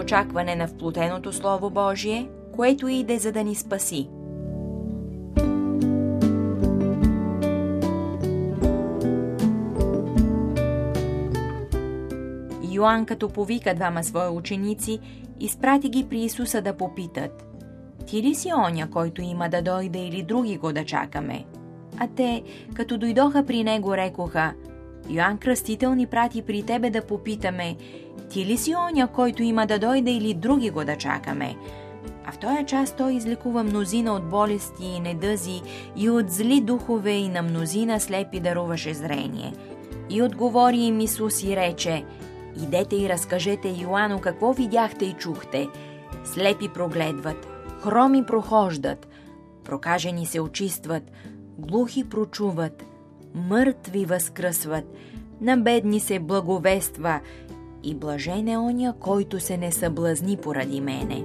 очакване на вплотеното Слово Божие, което иде за да ни спаси. Йоан, като повика двама свои ученици, изпрати ги при Исуса да попитат: ти ли си оня, който има да дойде, или други го да чакаме? А те, като дойдоха при него, рекоха: Йоан Кръстител ни прати при тебе да попитаме: ти ли си оня, който има да дойде, или други го да чакаме? А в този час той излекува мнозина от болести и недъзи, и от зли духове, и на мнозина слепи даруваше зрение. И отговори им Исус и рече: идете и разкажете Йоану какво видяхте и чухте. Слепи прогледват, хроми прохождат, прокажени се очистват, глухи прочуват, мъртви възкръсват, на бедни се благовества, и блажен е оня, който се не съблазни поради мене.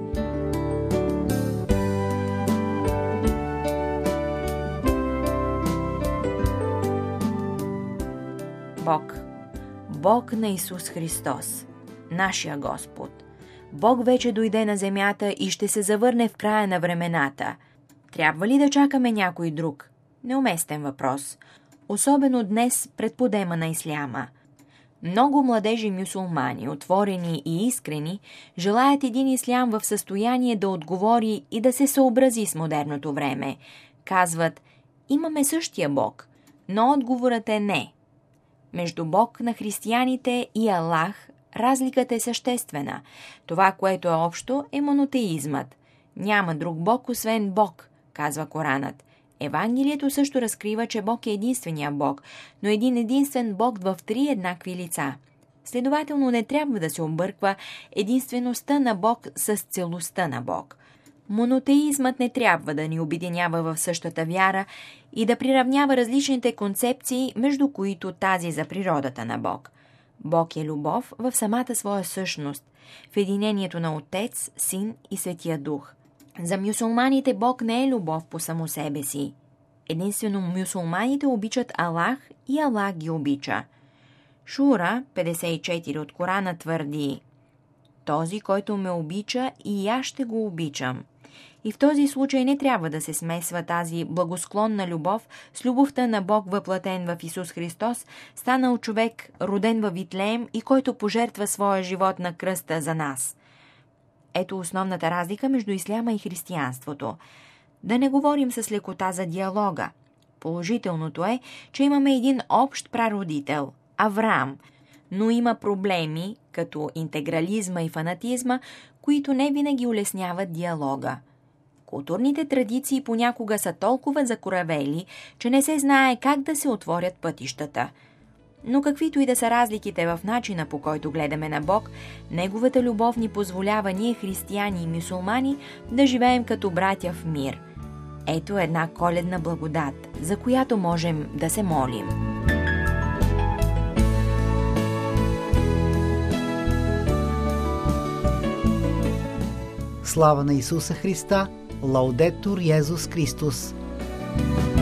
Бог на Исус Христос, нашия Господ. Бог вече дойде на земята и ще се завърне в края на времената. Трябва ли да чакаме някой друг? Неуместен въпрос. Особено днес пред подема на исляма. Много младежи мюсюлмани, отворени и искрени, желаят един ислям в състояние да отговори и да се съобрази с модерното време. Казват: имаме същия Бог, но отговорът е не. Между Бог на християните и Аллах разликата е съществена. Това, което е общо, е монотеизмът. Няма друг Бог, освен Бог, казва Коранът. Евангелието също разкрива, че Бог е единствения Бог, но един единствен Бог в три еднакви лица. Следователно не трябва да се обърква единствеността на Бог с целостта на Бог. Монотеизмът не трябва да ни обединява в същата вяра и да приравнява различните концепции, между които тази за природата на Бог. Бог е любов в самата своя същност, в единението на Отец, Син и Светия Дух. За мюсюлманите Бог не е любов по само себе си. Единствено мюсюлманите обичат Аллах и Аллах ги обича. Шура 54 от Корана твърди: този, който ме обича, и аз ще го обичам. И в този случай не трябва да се смесва тази благосклонна любов с любовта на Бог, въплатен в Исус Христос, станал човек, роден във Витлеем и който пожертва своя живот на кръста за нас. Ето основната разлика между исляма и християнството. Да не говорим с лекота за диалога. Положителното е, че имаме един общ прародител – Авраам, но има проблеми, като интегрализма и фанатизма, които не винаги улесняват диалога. Културните традиции понякога са толкова закоравели, че не се знае как да се отворят пътищата. Но каквито и да са разликите в начина, по който гледаме на Бог, Неговата любов ни позволява ние, християни и мюсюлмани, да живеем като братя в мир. Ето една коледна благодат, за която можем да се молим. Слава на Исуса Христа! Лаудетур Йезус Христос!